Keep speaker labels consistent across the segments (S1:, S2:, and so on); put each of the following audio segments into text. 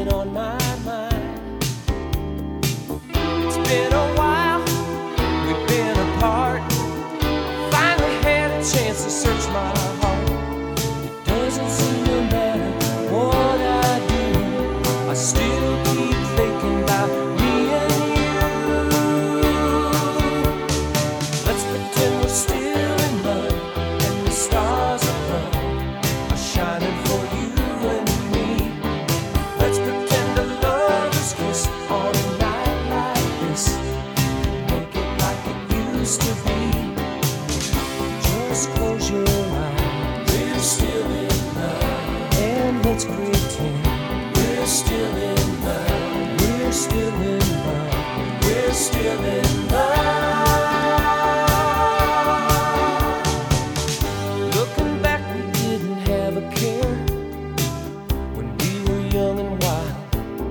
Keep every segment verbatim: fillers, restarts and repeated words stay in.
S1: been on my mind. It's been a while, we've been apart. Finally had a chance to search my heart. It doesn't seem to matter what I do, I still keep thinking about me and you. Let's pretend we're still in love, and the stars above are shining for you and me. Let's pretend a lover's kiss on a night like this, make it like it used to be. Just close your eyes, we're still in love, and let's pretend we're still in love. We're still in love. We're still in love. Looking back, we didn't have a care when we were young and wild.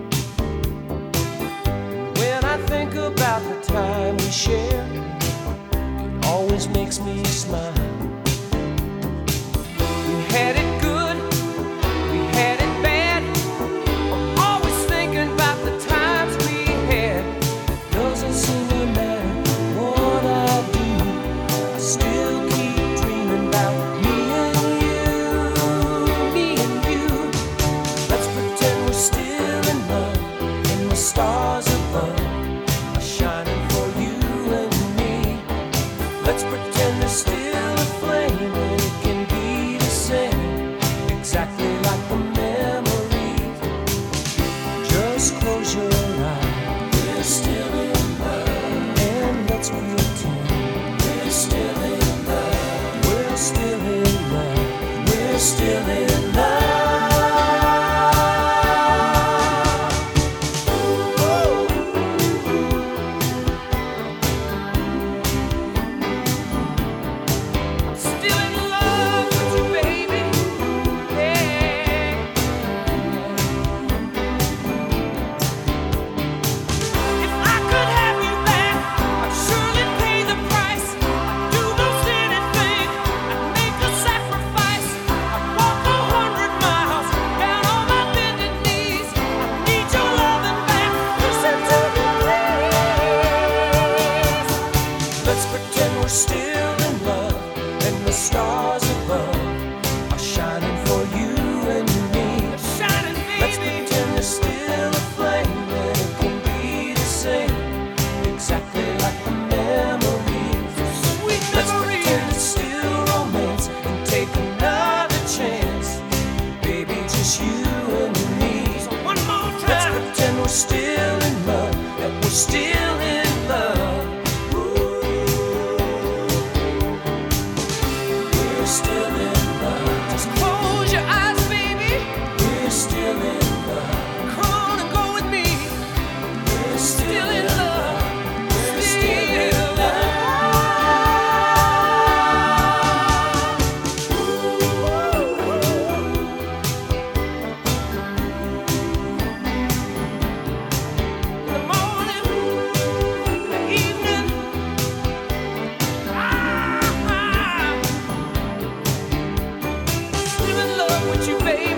S1: And when I think about the time we shared, it always makes me smile. We had it good, we had it bad. I'm always thinking about the times we had. It doesn't seem to matter what I do, I still keep dreaming about me and you, me and you. Let's pretend we're still in love, and the stars above are shining for you and me. Let's pretend there's still a flame, and it can be the same, exactly like the memories. Just close your eyes, we're still in love, and let's pretend we're still in love. We're still in love. We're still in love. Still in love with you, baby. Yeah. If I could have you back, I'd surely pay the price. I'd do most anything. I'd make a sacrifice. I'd walk a hundred miles down on my bended knees. I need your loving back. Listen to me, please. Let's pretend we're still in love, and the stars above are shining for you and me. Shining, baby. Let's pretend there's still a flame, and it can be the same, exactly like the memories. Sweet Let's memories. Pretend it's still romance, and take another chance, baby, just you and me. So one more time. Let's pretend we're still in love, that we're still in love. We're still in love. Just close your eyes, baby. We're still in love. Come on and go with me. We're still in love. We're still in love. In the morning, in the evening, ah, still in love with you, baby.